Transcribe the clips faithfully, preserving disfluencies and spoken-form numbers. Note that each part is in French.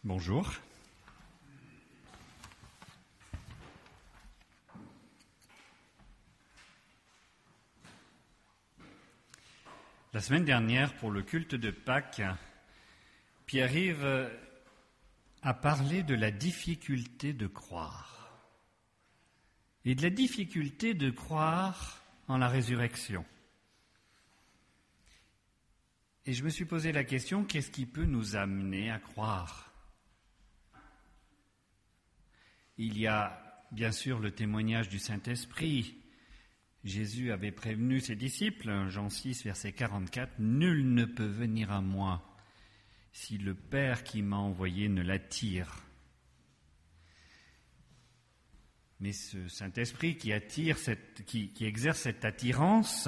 Bonjour. La semaine dernière, pour le culte de Pâques, Pierre-Yves a parlé de la difficulté de croire et de la difficulté de croire en la résurrection. Et je me suis posé la question, qu'est-ce qui peut nous amener à croire ? Il y a bien sûr le témoignage du Saint-Esprit. Jésus avait prévenu ses disciples, Jean six, verset quarante-quatre, « Nul ne peut venir à moi si le Père qui m'a envoyé ne l'attire. » Mais ce Saint-Esprit qui attire, cette, qui, qui exerce cette attirance,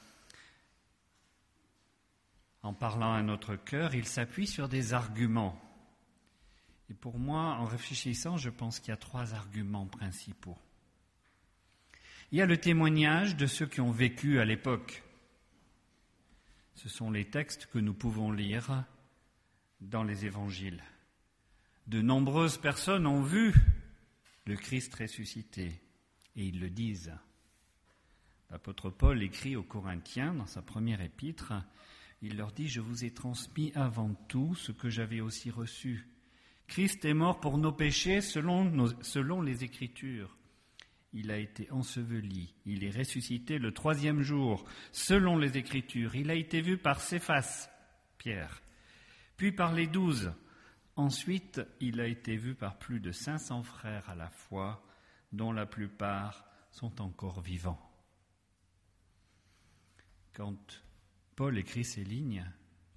en parlant à notre cœur, il s'appuie sur des arguments. Et pour moi, en réfléchissant, je pense qu'il y a trois arguments principaux. Il y a le témoignage de ceux qui ont vécu à l'époque. Ce sont les textes que nous pouvons lire dans les évangiles. De nombreuses personnes ont vu le Christ ressuscité, et ils le disent. L'apôtre Paul écrit aux Corinthiens, dans sa première épître, il leur dit « Je vous ai transmis avant tout ce que j'avais aussi reçu. Christ est mort pour nos péchés selon, nos, selon les Écritures. Il a été enseveli, il est ressuscité le troisième jour, selon les Écritures. Il a été vu par Céphas, Pierre, puis par les douze. Ensuite, il a été vu par plus de cinq cents frères à la fois, dont la plupart sont encore vivants. » Quand Paul écrit ces lignes,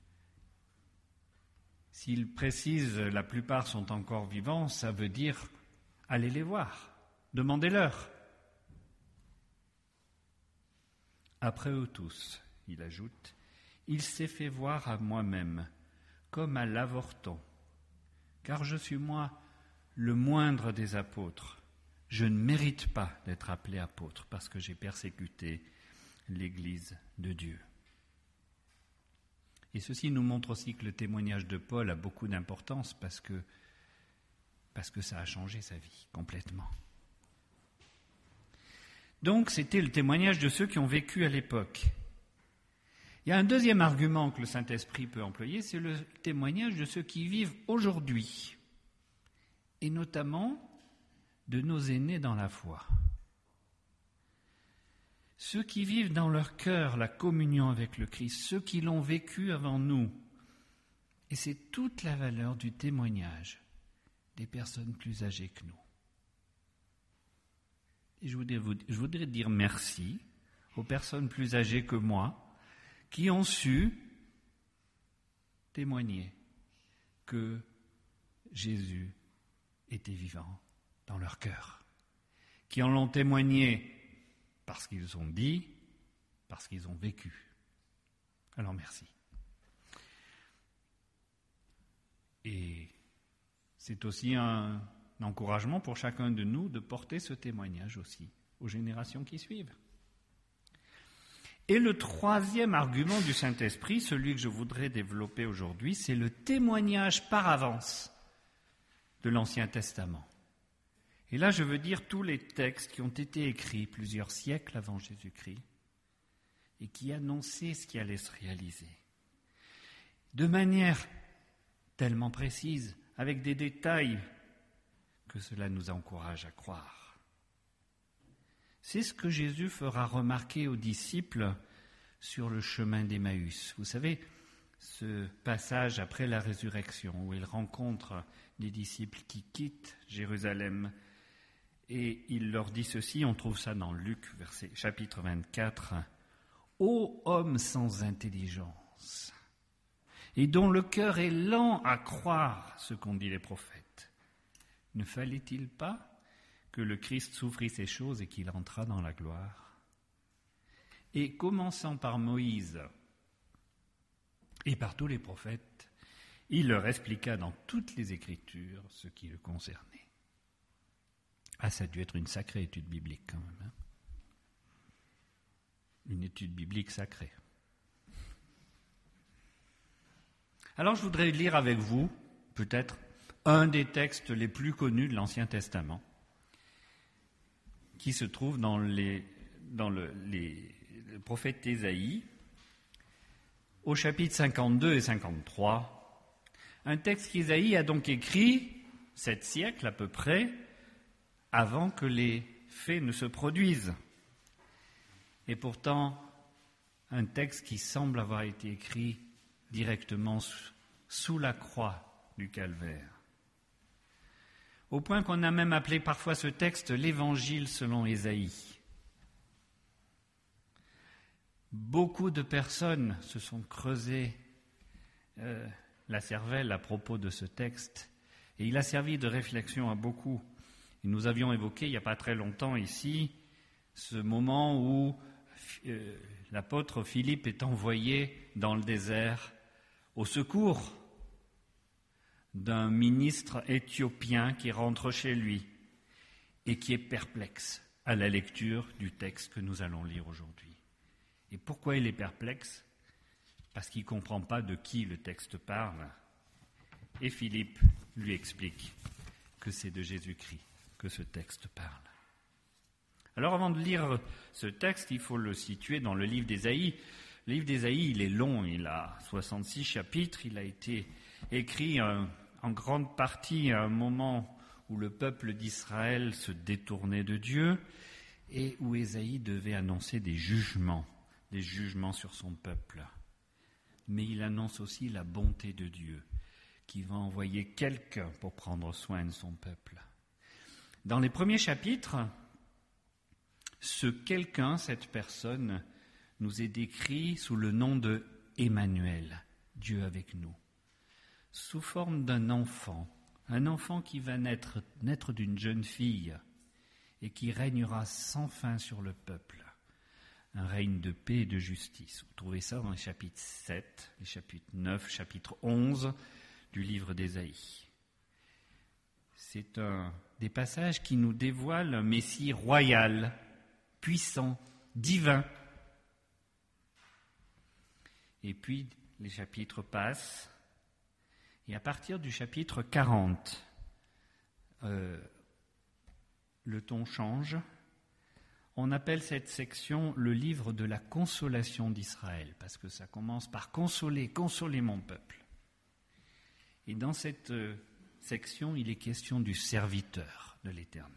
s'il précise « la plupart sont encore vivants », ça veut dire « allez les voir ». Demandez-leur. Après eux tous, il ajoute, il s'est fait voir à moi-même, comme à l'avorton, car je suis moi le moindre des apôtres. Je ne mérite pas d'être appelé apôtre parce que j'ai persécuté l'Église de Dieu. Et ceci nous montre aussi que le témoignage de Paul a beaucoup d'importance parce que, parce que ça a changé sa vie complètement. Donc, c'était le témoignage de ceux qui ont vécu à l'époque. Il y a un deuxième argument que le Saint-Esprit peut employer, c'est le témoignage de ceux qui vivent aujourd'hui, et notamment de nos aînés dans la foi. Ceux qui vivent dans leur cœur la communion avec le Christ, ceux qui l'ont vécu avant nous. Et c'est toute la valeur du témoignage des personnes plus âgées que nous. Et je voudrais, vous, je voudrais dire merci aux personnes plus âgées que moi qui ont su témoigner que Jésus était vivant dans leur cœur, qui en l'ont témoigné parce qu'ils ont dit, parce qu'ils ont vécu. Alors merci. Et c'est aussi un Un encouragement pour chacun de nous de porter ce témoignage aussi aux générations qui suivent. Et le troisième argument du Saint-Esprit, celui que je voudrais développer aujourd'hui, c'est le témoignage par avance de l'Ancien Testament. Et là, je veux dire tous les textes qui ont été écrits plusieurs siècles avant Jésus-Christ et qui annonçaient ce qui allait se réaliser. De manière tellement précise, avec des détails que cela nous encourage à croire. C'est ce que Jésus fera remarquer aux disciples sur le chemin d'Emmaüs. Vous savez, ce passage après la résurrection où il rencontre des disciples qui quittent Jérusalem et il leur dit ceci, on trouve ça dans Luc, verset, chapitre vingt-quatre, « Ô homme sans intelligence, et dont le cœur est lent à croire ce qu'ont dit les prophètes. Ne fallait-il pas que le Christ souffrit ces choses et qu'il entrât dans la gloire ? Et commençant par Moïse et par tous les prophètes, il leur expliqua dans toutes les Écritures ce qui le concernait. » Ah, ça a dû être une sacrée étude biblique quand même. Hein ? Une étude biblique sacrée. Alors je voudrais lire avec vous, peut-être, un des textes les plus connus de l'Ancien Testament, qui se trouve dans, les, dans le, les, le prophète Ésaïe, au chapitre cinquante-deux et cinquante-trois, un texte qu'Ésaïe a donc écrit sept siècles à peu près avant que les faits ne se produisent. Et pourtant, un texte qui semble avoir été écrit directement sous la croix du Calvaire. Au point qu'on a même appelé parfois ce texte l'Évangile selon Ésaïe. Beaucoup de personnes se sont creusées euh, la cervelle à propos de ce texte, et il a servi de réflexion à beaucoup. Et nous avions évoqué il n'y a pas très longtemps ici ce moment où euh, l'apôtre Philippe est envoyé dans le désert au secours d'un ministre éthiopien qui rentre chez lui et qui est perplexe à la lecture du texte que nous allons lire aujourd'hui. Et pourquoi il est perplexe ? Parce qu'il ne comprend pas de qui le texte parle. Et Philippe lui explique que c'est de Jésus-Christ que ce texte parle. Alors avant de lire ce texte, il faut le situer dans le livre d'Ésaïe. Le livre d'Ésaïe, il est long, il a soixante-six chapitres, il a été écrit en, en grande partie à un moment où le peuple d'Israël se détournait de Dieu et où Ésaïe devait annoncer des jugements, des jugements sur son peuple. Mais il annonce aussi la bonté de Dieu, qui va envoyer quelqu'un pour prendre soin de son peuple. Dans les premiers chapitres, ce quelqu'un, cette personne, nous est décrit sous le nom de Emmanuel, Dieu avec nous, sous forme d'un enfant, un enfant qui va naître, naître d'une jeune fille et qui régnera sans fin sur le peuple, un règne de paix et de justice. Vous trouvez ça dans les chapitres sept, les chapitres neuf, chapitre onze du livre d'Ésaïe. C'est un des passages qui nous dévoilent un Messie royal, puissant, divin. Et puis, les chapitres passent, et à partir du chapitre quarante, euh, le ton change. On appelle cette section le livre de la consolation d'Israël, parce que ça commence par consoler, consoler mon peuple. Et dans cette euh, section, il est question du serviteur de l'Éternel.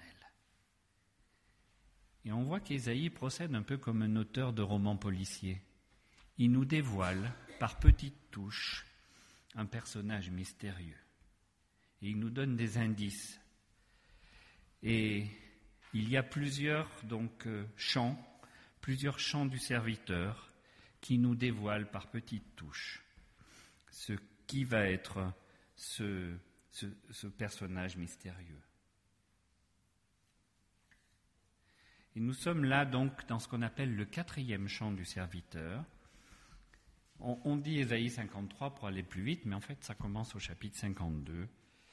Et on voit qu'Ésaïe procède un peu comme un auteur de romans policiers. Il nous dévoile, par petites touches, un personnage mystérieux. Et il nous donne des indices. Et il y a plusieurs donc euh, chants, plusieurs chants du serviteur qui nous dévoilent par petites touches ce qui va être ce, ce, ce personnage mystérieux. Et nous sommes là donc dans ce qu'on appelle le quatrième chant du serviteur. On, on dit Ésaïe cinquante-trois pour aller plus vite, mais en fait ça commence au chapitre cinquante-deux.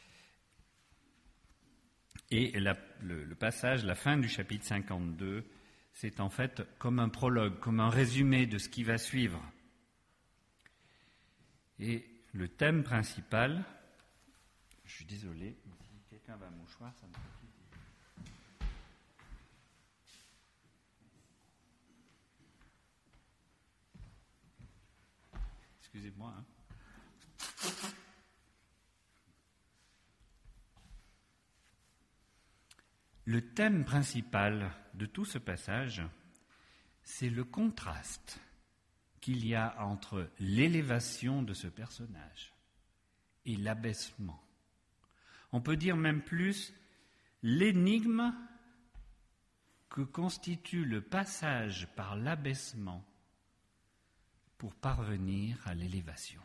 Et la, le, le passage, la fin du chapitre cinquante-deux, c'est en fait comme un prologue, comme un résumé de ce qui va suivre. Et le thème principal, je suis désolé, si quelqu'un va à un mouchoir, ça me fait plaisir. Excusez-moi. Hein. Le thème principal de tout ce passage, c'est le contraste qu'il y a entre l'élévation de ce personnage et l'abaissement. On peut dire même plus l'énigme que constitue le passage par l'abaissement pour parvenir à l'élévation.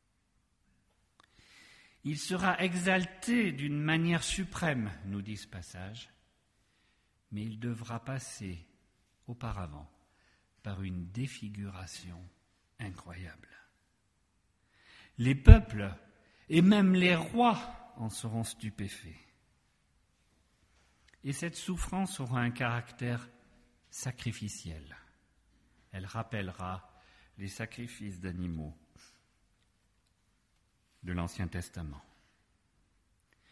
Il sera exalté d'une manière suprême, nous dit ce passage, mais il devra passer auparavant par une défiguration incroyable. Les peuples et même les rois en seront stupéfaits. Et cette souffrance aura un caractère sacrificiel. Elle rappellera les sacrifices d'animaux de l'Ancien Testament.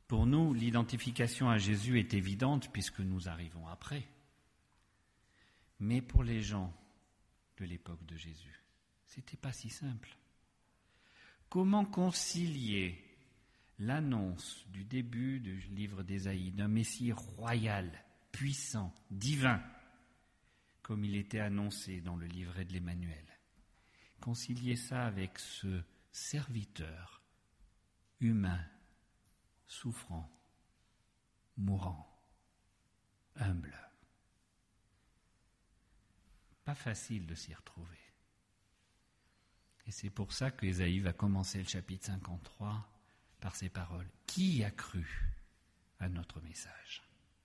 Pour nous, l'identification à Jésus est évidente puisque nous arrivons après. Mais pour les gens de l'époque de Jésus, ce n'était pas si simple. Comment concilier l'annonce du début du livre d'Ésaïe d'un Messie royal, puissant, divin, comme il était annoncé dans le livret de l'Emmanuel, concilier ça avec ce serviteur humain, souffrant, mourant, humble. Pas facile de s'y retrouver. Et c'est pour ça qu'Ésaïe va commencer le chapitre cinquante-trois par ces paroles. Qui a cru à notre message ?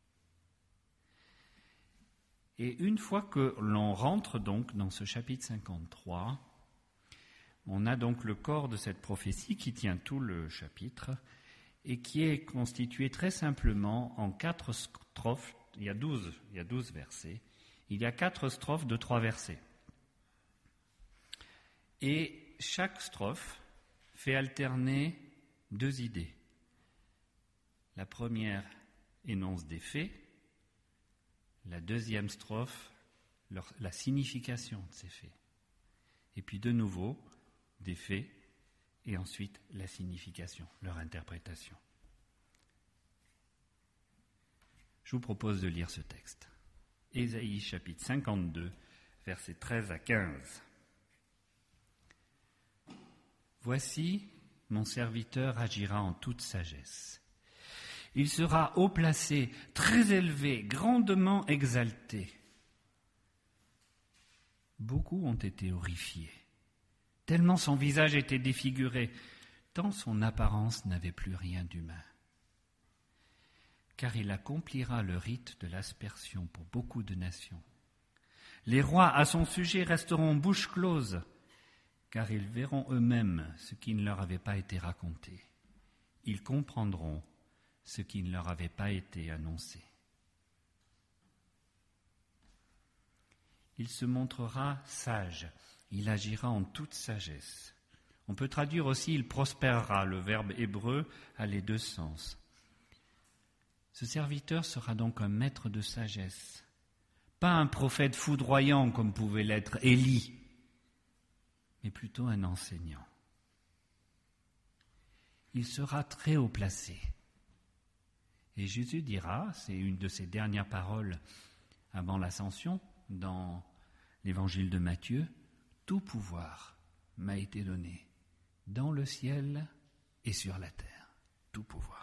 Et une fois que l'on rentre donc dans ce chapitre cinquante-trois, on a donc le corps de cette prophétie qui tient tout le chapitre et qui est constitué très simplement en quatre strophes. Il y a douze, il y a douze versets. Il y a quatre strophes de trois versets. Et chaque strophe fait alterner deux idées. La première énonce des faits, la deuxième strophe, leur, la signification de ces faits. Et puis de nouveau, des faits, et ensuite la signification, leur interprétation. Je vous propose de lire ce texte. Ésaïe chapitre cinquante-deux, versets treize à quinze. Voici, mon serviteur agira en toute sagesse. Il sera haut placé, très élevé, grandement exalté. Beaucoup ont été horrifiés, tellement son visage était défiguré, tant son apparence n'avait plus rien d'humain. Car il accomplira le rite de l'aspersion pour beaucoup de nations. Les rois à son sujet resteront bouche close, car ils verront eux-mêmes ce qui ne leur avait pas été raconté. Ils comprendront ce qui ne leur avait pas été annoncé. Il se montrera sage, il agira en toute sagesse. On peut traduire aussi « il prospérera », le verbe hébreu a les deux sens. Ce serviteur sera donc un maître de sagesse, pas un prophète foudroyant comme pouvait l'être Élie, mais plutôt un enseignant. Il sera très haut placé. Et Jésus dira, c'est une de ses dernières paroles avant l'ascension, dans l'évangile de Matthieu, « Tout pouvoir m'a été donné dans le ciel et sur la terre. » Tout pouvoir.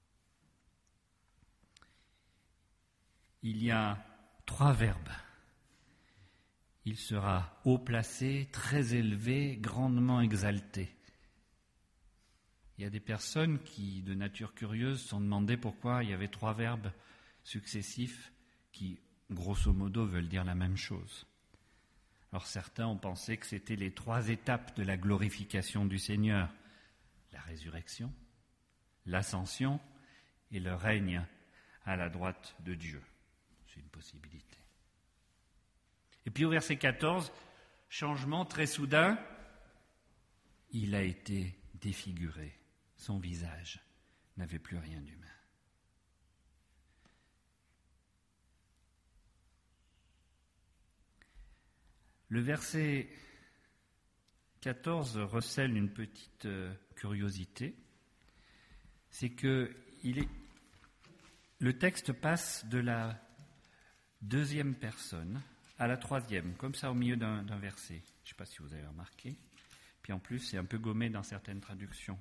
Il y a trois verbes. Il sera haut placé, très élevé, grandement exalté. Il y a des personnes qui, de nature curieuse, se sont demandé pourquoi il y avait trois verbes successifs qui, grosso modo, veulent dire la même chose. Alors certains ont pensé que c'était les trois étapes de la glorification du Seigneur, la résurrection, l'ascension et le règne à la droite de Dieu. C'est une possibilité. Et puis au verset quatorze, changement très soudain, il a été défiguré. Son visage n'avait plus rien d'humain. Le verset quatorze recèle une petite euh, curiosité. C'est que il est, le texte passe de la deuxième personne à la troisième, comme ça au milieu d'un, d'un verset. Je ne sais pas si vous avez remarqué. Puis en plus, c'est un peu gommé dans certaines traductions.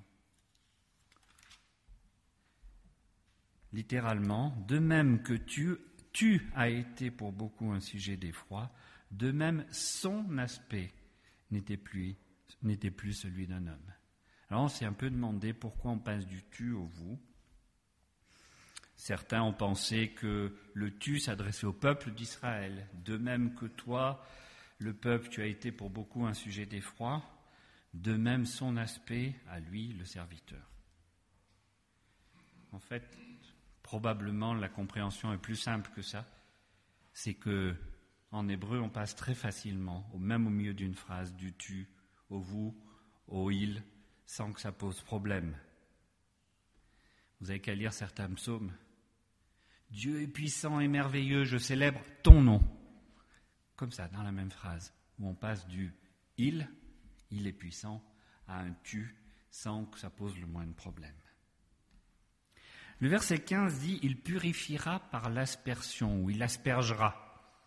Littéralement, de même que tu, tu as été pour beaucoup un sujet d'effroi, de même son aspect n'était plus, n'était plus celui d'un homme. Alors on s'est un peu demandé pourquoi on passe du tu au vous. Certains ont pensé que le tu s'adressait au peuple d'Israël, de même que toi, le peuple, tu as été pour beaucoup un sujet d'effroi, de même son aspect à lui, le serviteur. En fait, probablement la compréhension est plus simple que ça. C'est que en hébreu, on passe très facilement, même au milieu d'une phrase, du tu au vous, au il, sans que ça pose problème. Vous n'avez qu'à lire certains psaumes. Dieu est puissant et merveilleux, je célèbre ton nom. Comme ça, dans la même phrase, où on passe du « il », il est puissant, à un « tu », sans que ça pose le moindre problème. Le verset quinze dit « il purifiera par l'aspersion » ou « il aspergera ».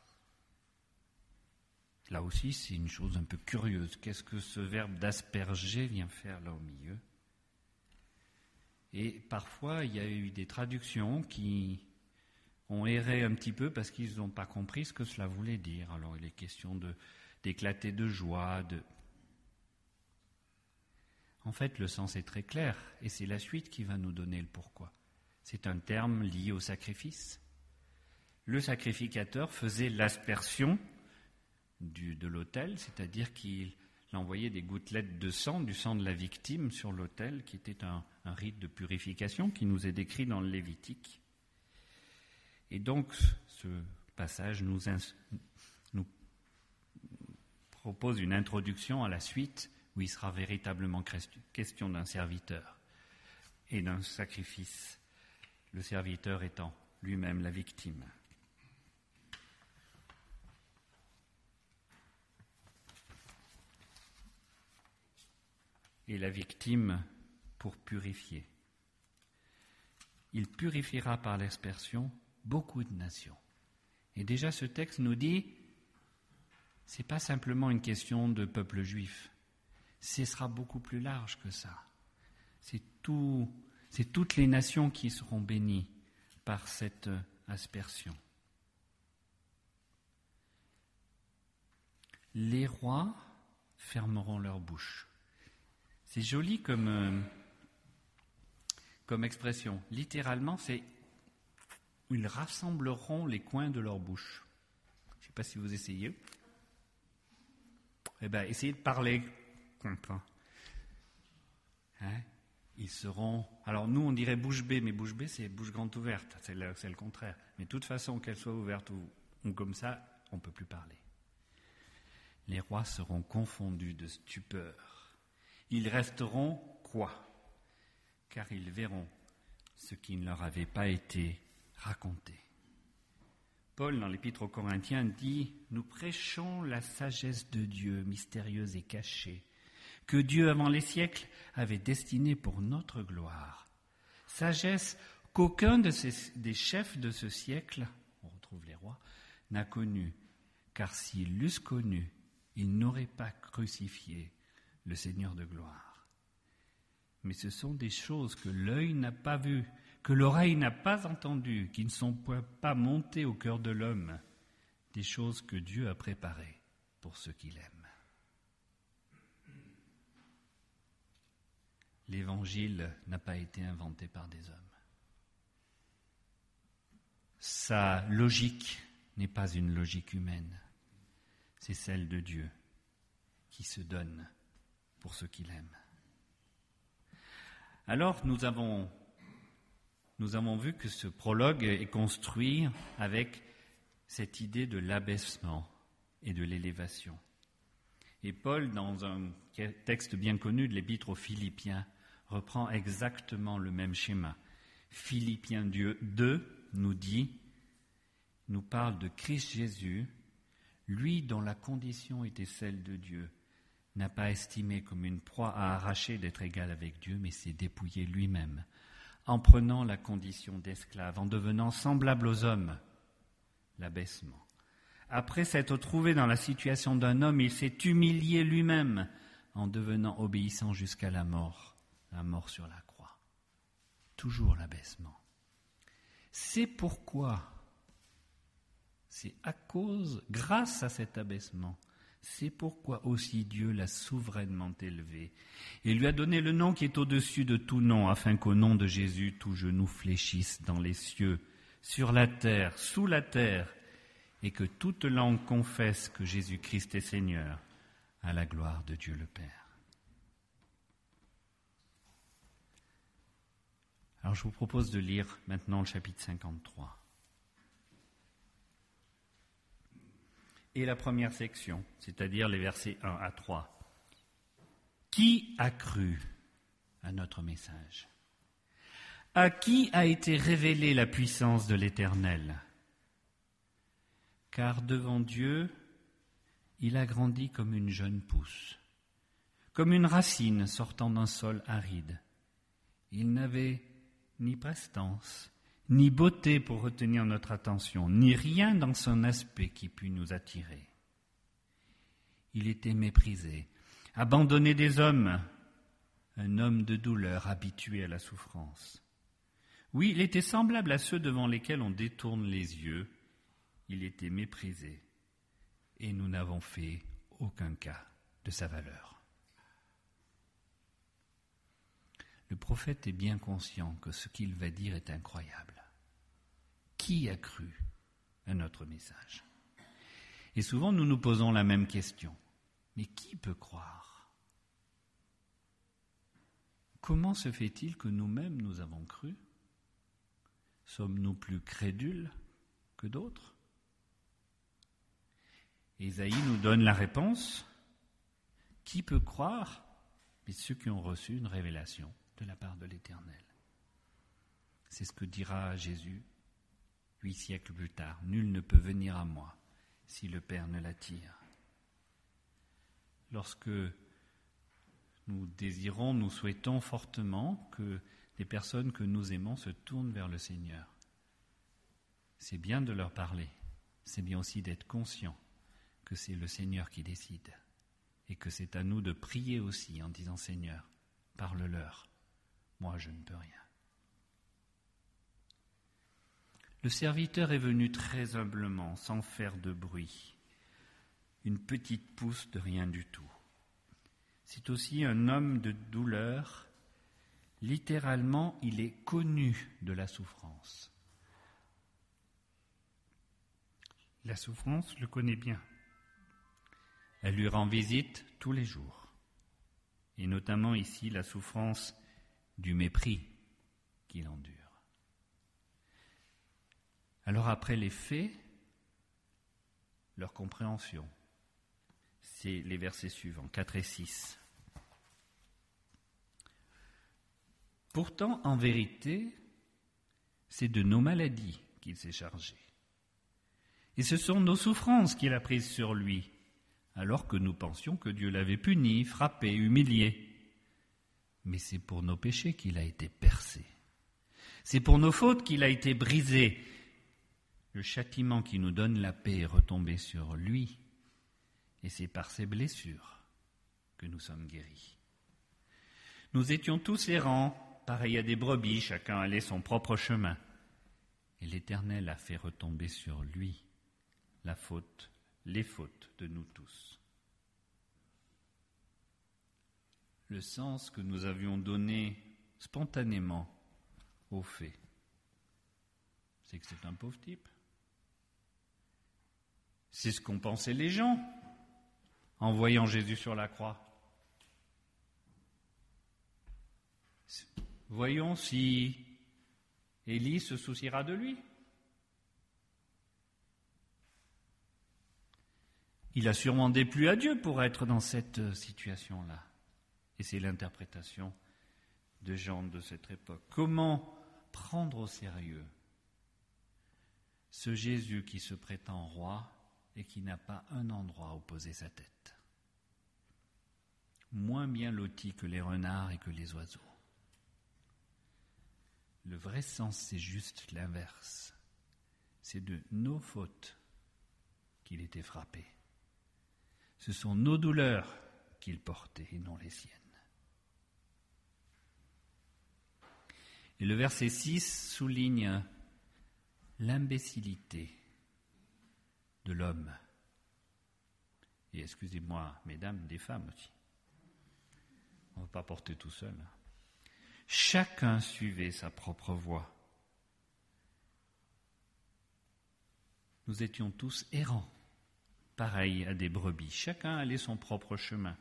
Là aussi, c'est une chose un peu curieuse. Qu'est-ce que ce verbe d'asperger vient faire là au milieu ? Et parfois, il y a eu des traductions qui ont erré un petit peu parce qu'ils n'ont pas compris ce que cela voulait dire. Alors, il est question de, d'éclater de joie. De... En fait, le sens est très clair et c'est la suite qui va nous donner le pourquoi. C'est un terme lié au sacrifice. Le sacrificateur faisait l'aspersion du, de l'autel, c'est-à-dire qu'il envoyait des gouttelettes de sang, du sang de la victime sur l'autel, qui était un, un rite de purification qui nous est décrit dans le Lévitique. Et donc, ce passage nous, ins- nous propose une introduction à la suite où il sera véritablement question d'un serviteur et d'un sacrifice, le serviteur étant lui-même la victime. Et la victime pour purifier. Il purifiera par l'aspersion beaucoup de nations. Et déjà ce texte nous dit, c'est pas simplement une question de peuple juif, ce sera beaucoup plus large que ça. C'est, tout, c'est toutes les nations qui seront bénies par cette aspersion. Les rois fermeront leur bouche. C'est joli comme, euh, comme expression. Littéralement, c'est « ils rassembleront les coins de leur bouche ». Je ne sais pas si vous essayez. Eh bien, essayez de parler. Hein? Ils seront... Alors nous, on dirait bouche bée, mais bouche bée, c'est bouche grande ouverte. C'est le, c'est le contraire. Mais de toute façon, qu'elle soit ouverte ou, ou comme ça, on ne peut plus parler. Les rois seront confondus de stupeur. Ils resteront quoi ? Car ils verront ce qui ne leur avait pas été raconté. Paul, dans l'Épître aux Corinthiens, dit « Nous prêchons la sagesse de Dieu, mystérieuse et cachée, que Dieu, avant les siècles, avait destinée pour notre gloire. Sagesse qu'aucun de ces, des chefs de ce siècle, on retrouve les rois, n'a connue, car s'ils l'eussent connue, ils n'auraient pas crucifié le Seigneur de gloire. Mais ce sont des choses que l'œil n'a pas vues, que l'oreille n'a pas entendues, qui ne sont pas montées au cœur de l'homme, des choses que Dieu a préparées pour ceux qui l'aiment. » L'Évangile n'a pas été inventé par des hommes. Sa logique n'est pas une logique humaine, c'est celle de Dieu qui se donne pour ceux qui l'aiment. Alors, nous avons, nous avons vu que ce prologue est construit avec cette idée de l'abaissement et de l'élévation. Et Paul, dans un texte bien connu de l'Épître aux Philippiens, reprend exactement le même schéma. Philippiens deux nous dit, nous parle de Christ Jésus, lui dont la condition était celle de Dieu, n'a pas estimé comme une proie à arracher d'être égal avec Dieu, mais s'est dépouillé lui-même, en prenant la condition d'esclave, en devenant semblable aux hommes, l'abaissement. Après s'être trouvé dans la situation d'un homme, il s'est humilié lui-même, en devenant obéissant jusqu'à la mort, la mort sur la croix. Toujours l'abaissement. C'est pourquoi, c'est à cause, grâce à cet abaissement, c'est pourquoi aussi Dieu l'a souverainement élevé et lui a donné le nom qui est au-dessus de tout nom, afin qu'au nom de Jésus, tout genou fléchisse dans les cieux, sur la terre, sous la terre, et que toute langue confesse que Jésus-Christ est Seigneur, à la gloire de Dieu le Père. Alors je vous propose de lire maintenant le chapitre cinquante-trois. Et la première section, c'est-à-dire les versets un à trois. Qui a cru à notre message ? À qui a été révélée la puissance de l'Éternel ? Car devant Dieu, il a grandi comme une jeune pousse, comme une racine sortant d'un sol aride. Il n'avait ni prestance, ni beauté pour retenir notre attention, ni rien dans son aspect qui pût nous attirer. Il était méprisé, abandonné des hommes, un homme de douleur habitué à la souffrance. Oui, il était semblable à ceux devant lesquels on détourne les yeux. Il était méprisé, et nous n'avons fait aucun cas de sa valeur. Le prophète est bien conscient que ce qu'il va dire est incroyable. Qui a cru à notre message ? Et souvent nous nous posons la même question. Mais qui peut croire ? Comment se fait-il que nous-mêmes nous avons cru ? Sommes-nous plus crédules que d'autres ? Ésaïe nous donne la réponse. Qui peut croire ? Mais ceux qui ont reçu une révélation de la part de l'Éternel. C'est ce que dira Jésus huit siècles plus tard. Nul ne peut venir à moi si le Père ne l'attire. Lorsque nous désirons, nous souhaitons fortement que les personnes que nous aimons se tournent vers le Seigneur, c'est bien de leur parler, c'est bien aussi d'être conscient que c'est le Seigneur qui décide et que c'est à nous de prier aussi en disant « Seigneur, parle-leur, moi je ne peux rien ». Le serviteur est venu très humblement, sans faire de bruit, une petite pousse de rien du tout. C'est aussi un homme de douleur. Littéralement, il est connu de la souffrance. La souffrance le connaît bien. Elle lui rend visite tous les jours. Et notamment ici, la souffrance du mépris qu'il endure. Alors après les faits, leur compréhension, c'est les versets suivants, quatre et six. Pourtant, en vérité, c'est de nos maladies qu'il s'est chargé. Et ce sont nos souffrances qu'il a prises sur lui, alors que nous pensions que Dieu l'avait puni, frappé, humilié. Mais c'est pour nos péchés qu'il a été percé. C'est pour nos fautes qu'il a été brisé. Le châtiment qui nous donne la paix est retombé sur lui, et c'est par ses blessures que nous sommes guéris. Nous étions tous errants, pareils à des brebis, chacun allait son propre chemin. Et l'Éternel a fait retomber sur lui la faute, les fautes de nous tous. Le sens que nous avions donné spontanément aux faits, c'est que c'est un pauvre type. C'est ce qu'ont pensé les gens en voyant Jésus sur la croix. Voyons si Élie se souciera de lui. Il a sûrement déplu à Dieu pour être dans cette situation-là. Et c'est l'interprétation de Jean de cette époque. Comment prendre au sérieux ce Jésus qui se prétend roi et qui n'a pas un endroit où poser sa tête? Moins bien loti que les renards et que les oiseaux. Le vrai sens, c'est juste l'inverse. C'est de nos fautes qu'il était frappé. Ce sont nos douleurs qu'il portait et non les siennes. Et le verset six souligne l'imbécilité de l'homme. Et excusez-moi, mesdames, des femmes aussi. On ne va pas porter tout seul. Chacun suivait sa propre voie. Nous étions tous errants, pareils à des brebis. Chacun allait son propre chemin.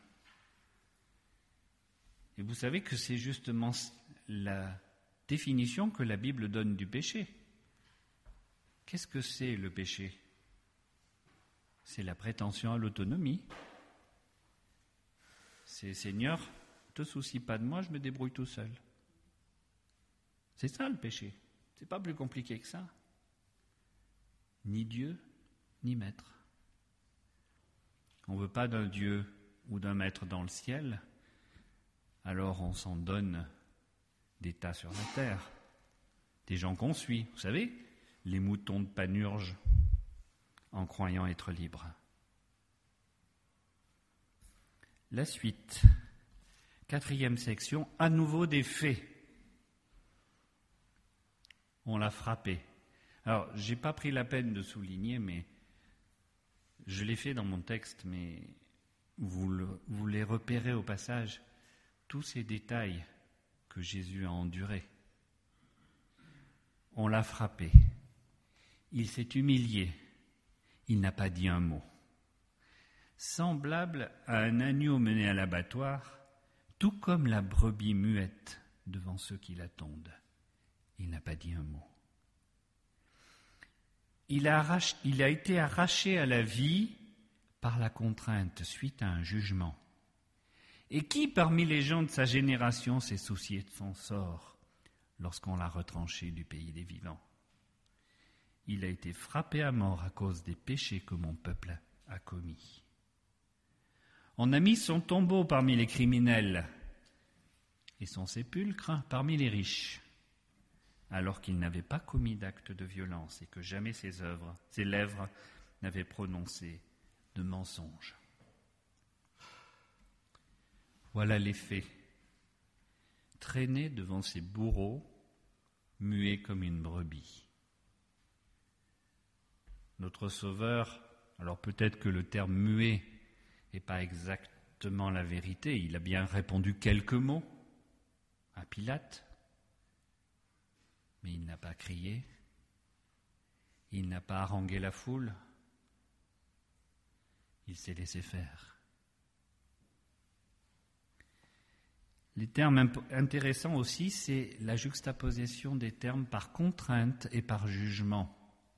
Et vous savez que c'est justement la définition que la Bible donne du péché. Qu'est-ce que c'est le péché ? C'est la prétention à l'autonomie. C'est « Seigneur, ne te soucie pas de moi, je me débrouille tout seul ». C'est ça le péché. C'est pas plus compliqué que ça. Ni Dieu, ni maître. On ne veut pas d'un Dieu ou d'un maître dans le ciel, alors on s'en donne des tas sur la terre. Des gens qu'on suit, vous savez, les moutons de Panurge, en croyant être libres. La suite, quatrième section, à nouveau des faits. On l'a frappé. Alors, je n'ai pas pris la peine de souligner, mais je l'ai fait dans mon texte, mais vous, le, vous les repérez au passage, tous ces détails que Jésus a endurés. On l'a frappé. Il s'est humilié. Il n'a pas dit un mot. Semblable à un agneau mené à l'abattoir, tout comme la brebis muette devant ceux qui l'attendent. Il n'a pas dit un mot. Il a, arraché, il a été arraché à la vie par la contrainte suite à un jugement. Et qui parmi les gens de sa génération s'est soucié de son sort lorsqu'on l'a retranché du pays des vivants? Il a été frappé à mort à cause des péchés que mon peuple a commis. On a mis son tombeau parmi les criminels et son sépulcre parmi les riches, alors qu'il n'avait pas commis d'acte de violence et que jamais ses œuvres, ses lèvres n'avaient prononcé de mensonge. Voilà les faits. Traîné devant ses bourreaux, muet comme une brebis. Notre Sauveur, alors peut-être que le terme muet n'est pas exactement la vérité, il a bien répondu quelques mots à Pilate, mais il n'a pas crié, il n'a pas harangué la foule, il s'est laissé faire. Les termes intéressants aussi, c'est la juxtaposition des termes par contrainte et par jugement.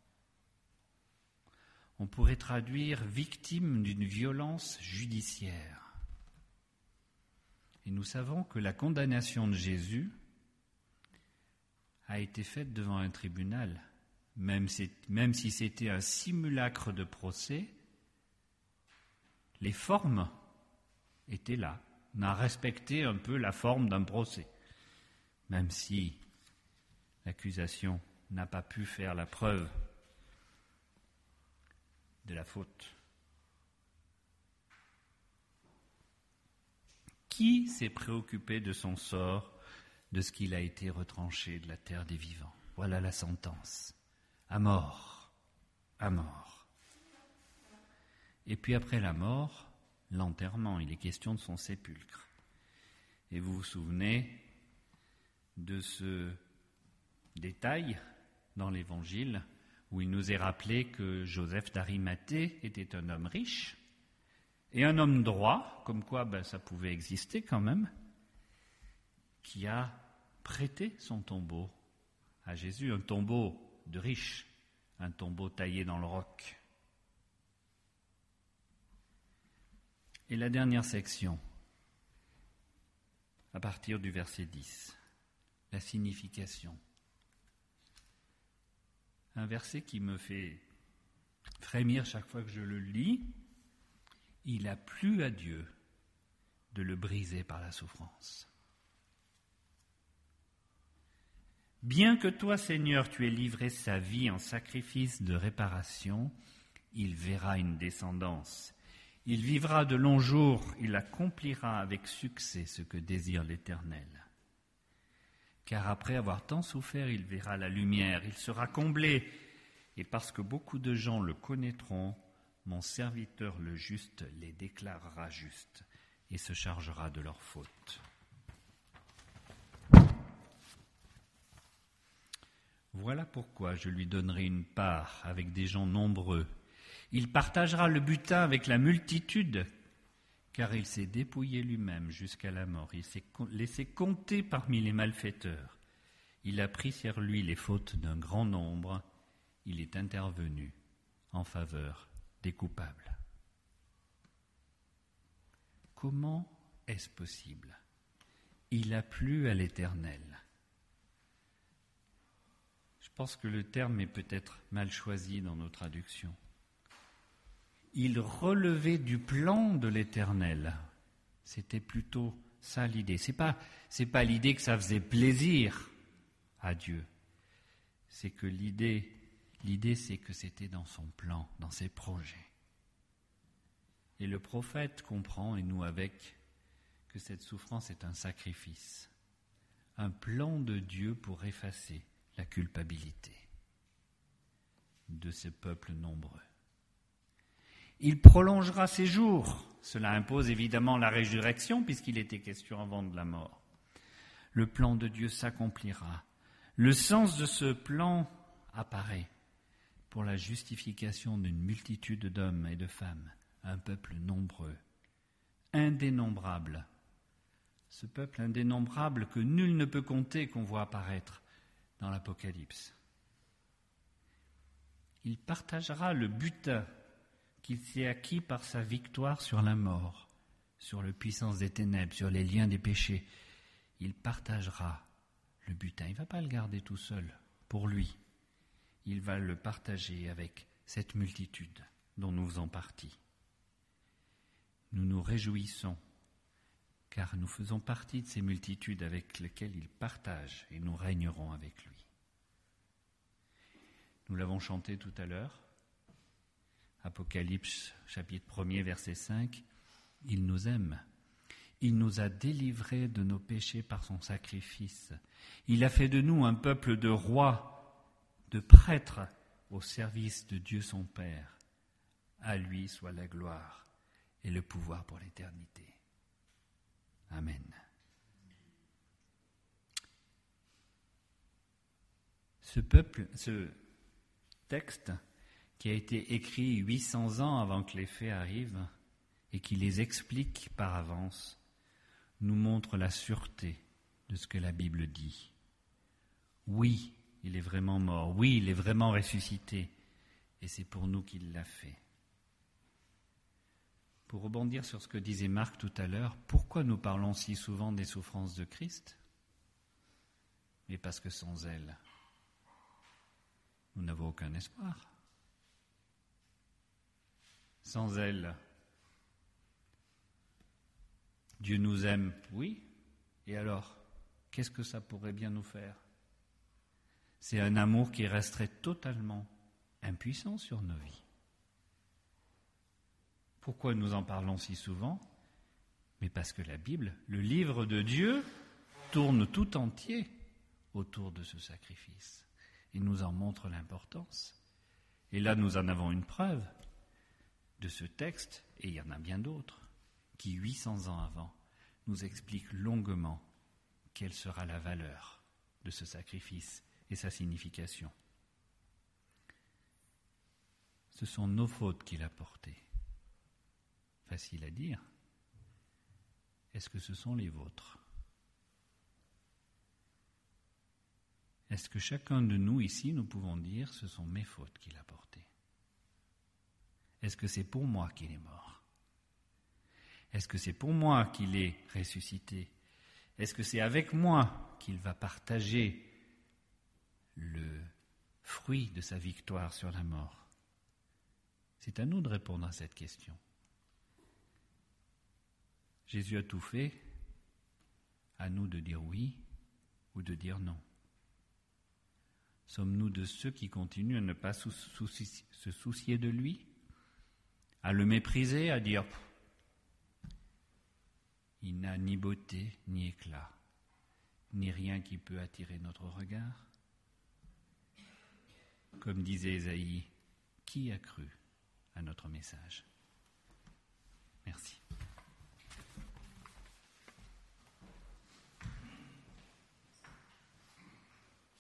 On pourrait traduire victime d'une violence judiciaire. Et nous savons que la condamnation de Jésus a été faite devant un tribunal, même si, même si c'était un simulacre de procès, les formes étaient là. On a respecté un peu la forme d'un procès, même si l'accusation n'a pas pu faire la preuve de la faute. Qui s'est préoccupé de son sort, de ce qu'il a été retranché de la terre des vivants? Voilà la sentence. À mort, à mort. Et puis après la mort, l'enterrement, il est question de son sépulcre. Et vous vous souvenez de ce détail dans l'Évangile où il nous est rappelé que Joseph d'Arimathée était un homme riche et un homme droit, comme quoi ben, ça pouvait exister quand même, qui a prêté son tombeau à Jésus, un tombeau de riche, un tombeau taillé dans le roc. Et la dernière section, à partir du verset dix, la signification. Un verset qui me fait frémir chaque fois que je le lis. Il a plu à Dieu de le briser par la souffrance. Bien que toi, Seigneur, tu aies livré sa vie en sacrifice de réparation, il verra une descendance. Il vivra de longs jours, il accomplira avec succès ce que désire l'Éternel. Car après avoir tant souffert, il verra la lumière, il sera comblé. Et parce que beaucoup de gens le connaîtront, mon serviteur le juste les déclarera justes et se chargera de leurs fautes. Voilà pourquoi je lui donnerai une part avec des gens nombreux. Il partagera le butin avec la multitude, car il s'est dépouillé lui-même jusqu'à la mort. Il s'est laissé compter parmi les malfaiteurs. Il a pris sur lui les fautes d'un grand nombre. Il est intervenu en faveur des coupables. Comment est-ce possible? Il a plu à l'Éternel pense que le terme est peut-être mal choisi dans nos traductions. Il relevait du plan de l'Éternel. C'était plutôt ça l'idée. C'est pas, c'est pas l'idée que ça faisait plaisir à Dieu. C'est que l'idée, l'idée c'est que c'était dans son plan, dans ses projets. Et le prophète comprend, et nous avec, que cette souffrance est un sacrifice, un plan de Dieu pour effacer la culpabilité de ce peuple nombreux. Il prolongera ses jours. Cela impose évidemment la résurrection, puisqu'il était question avant de la mort. Le plan de Dieu s'accomplira. Le sens de ce plan apparaît pour la justification d'une multitude d'hommes et de femmes, un peuple nombreux, indénombrable. Ce peuple indénombrable que nul ne peut compter, qu'on voit apparaître dans l'Apocalypse. Il partagera le butin qu'il s'est acquis par sa victoire sur la mort, sur la puissance des ténèbres, sur les liens des péchés. Il partagera le butin. Il ne va pas le garder tout seul pour lui. Il va le partager avec cette multitude dont nous faisons partie. Nous nous réjouissons car nous faisons partie de ces multitudes avec lesquelles il partage et nous régnerons avec lui. Nous l'avons chanté tout à l'heure. Apocalypse, chapitre premier, verset cinq, « Il nous aime. Il nous a délivrés de nos péchés par son sacrifice. Il a fait de nous un peuple de rois, de prêtres au service de Dieu son Père. À lui soit la gloire et le pouvoir pour l'éternité. » Amen. Ce peuple, ce texte qui a été écrit huit cents ans avant que les faits arrivent et qui les explique par avance, nous montre la sûreté de ce que la Bible dit. Oui, il est vraiment mort. Oui, il est vraiment ressuscité. Et c'est pour nous qu'il l'a fait. Pour rebondir sur ce que disait Marc tout à l'heure, pourquoi nous parlons si souvent des souffrances de Christ ? Mais parce que sans elles, nous n'avons aucun espoir. Sans elles, Dieu nous aime, oui, et alors, qu'est-ce que ça pourrait bien nous faire ? C'est un amour qui resterait totalement impuissant sur nos vies. Pourquoi nous en parlons si souvent ? Mais parce que la Bible, le livre de Dieu, tourne tout entier autour de ce sacrifice. Il nous en montre l'importance. Et là, nous en avons une preuve de ce texte, et il y en a bien d'autres, qui, huit cents ans avant, nous expliquent longuement quelle sera la valeur de ce sacrifice et sa signification. Ce sont nos fautes qu'il a portées. Facile à dire. Est-ce que ce sont les vôtres ? Est-ce que chacun de nous ici, nous pouvons dire, ce sont mes fautes qu'il a portées ? Est-ce que c'est pour moi qu'il est mort ? Est-ce que c'est pour moi qu'il est ressuscité ? Est-ce que c'est avec moi qu'il va partager le fruit de sa victoire sur la mort ? C'est à nous de répondre à cette question. Jésus a tout fait, à nous de dire oui ou de dire non. Sommes-nous de ceux qui continuent à ne pas sou- souci- se soucier de lui, à le mépriser, à dire « il n'a ni beauté ni éclat, ni rien qui peut attirer notre regard » ? Comme disait Ésaïe, qui a cru à notre message ?